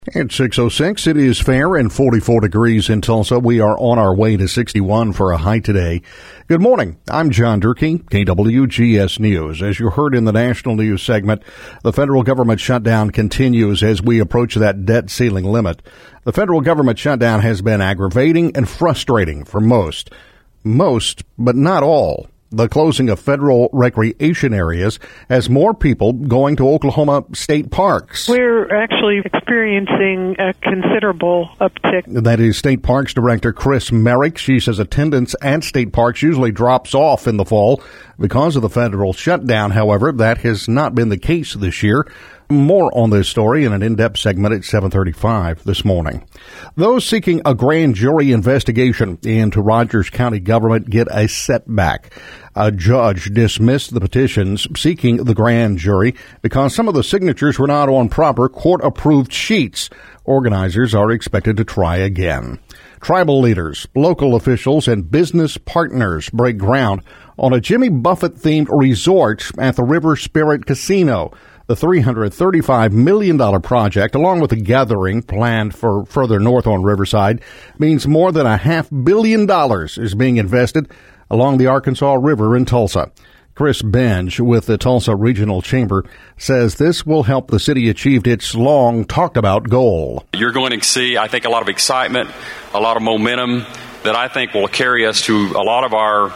At 6:06, it is fair and 44 degrees in Tulsa. We are on our way to 61 for a high today. Good morning. I'm John Durkee, KWGS News. As you heard in the national news segment, the federal government shutdown continues as we approach that debt ceiling limit. The federal government shutdown has been aggravating and frustrating for most, but not all. The closing of federal recreation areas has more people going to Oklahoma state parks. We're actually experiencing a considerable uptick. That is State Parks Director Chris Merrick. She says attendance at state parks usually drops off in the fall because of the federal shutdown. However, that has not been the case this year. More on this story in an in-depth segment at 7:35 this morning. Those seeking a grand jury investigation into Rogers County government get a setback. A judge dismissed the petitions seeking the grand jury because some of the signatures were not on proper court-approved sheets. Organizers are expected to try again. Tribal leaders, local officials, and business partners break ground on a Jimmy Buffett-themed resort at the River Spirit Casino. The $335 million project, along with a gathering planned for further north on Riverside, means more than $500 million is being invested along the Arkansas River in Tulsa. Chris Benge with the Tulsa Regional Chamber says this will help the city achieve its long-talked-about goal. You're going to see, I think, a lot of excitement, a lot of momentum that I think will carry us to a lot of our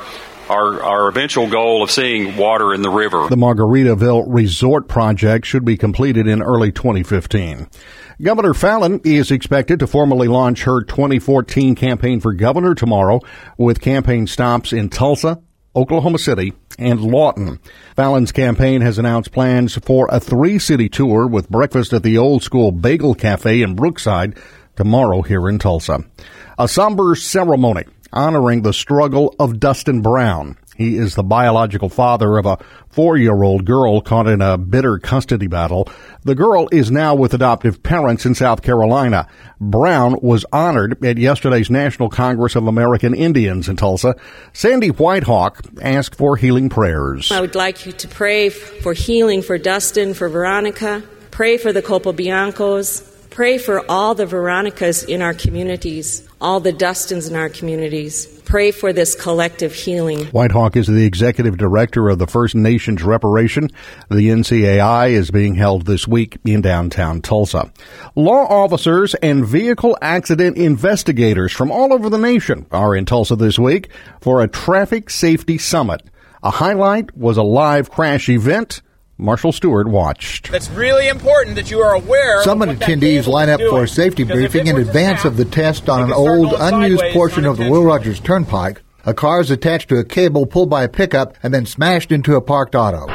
eventual goal of seeing water in the river. The Margaritaville Resort project should be completed in early 2015. Governor Fallon is expected to formally launch her 2014 campaign for governor tomorrow with campaign stops in Tulsa, Oklahoma City, and Lawton. Fallon's campaign has announced plans for a 3-city tour with breakfast at the Old School Bagel Cafe in Brookside tomorrow here in Tulsa. A somber ceremony honoring the struggle of Dustin Brown. He is the biological father of a 4-year-old girl caught in a bitter custody battle. The girl is now with adoptive parents in South Carolina. Brown was honored at yesterday's National Congress of American Indians in Tulsa. Sandy Whitehawk asked for healing prayers. I would like you to pray for healing for Dustin, for Veronica. Pray for the Capobiancos. Pray for all the Veronicas in our communities, all the Dustins in our communities. Pray for this collective healing. Whitehawk is the executive director of the First Nations Reparation. The NCAI is being held this week in downtown Tulsa. Law officers and vehicle accident investigators from all over the nation are in Tulsa this week for a traffic safety summit. A highlight was a live crash event. Marshall Stewart watched. It's really important that you are aware. Summit attendees line up for a safety briefing in advance of the test on an old, unused portion of the Will Rogers Turnpike. A car is attached to a cable pulled by a pickup and then smashed into a parked auto.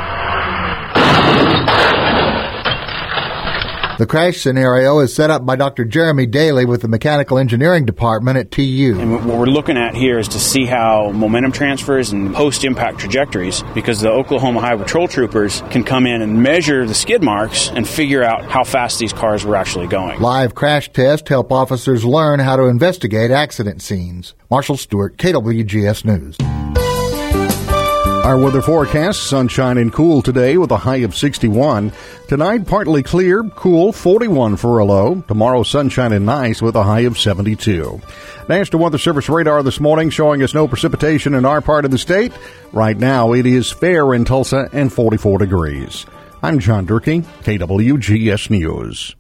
The crash scenario is set up by Dr. Jeremy Daly with the Mechanical Engineering Department at TU. And what we're looking at here is to see how momentum transfers and post-impact trajectories, because the Oklahoma Highway Patrol troopers can come in and measure the skid marks and figure out how fast these cars were actually going. Live crash tests help officers learn how to investigate accident scenes. Marshall Stewart, KWGS News. Our weather forecast, sunshine and cool today with a high of 61. Tonight, partly clear, cool, 41 for a low. Tomorrow, sunshine and nice with a high of 72. National Weather Service radar this morning showing us no precipitation in our part of the state. Right now, it is fair in Tulsa and 44 degrees. I'm John Durkee, KWGS News.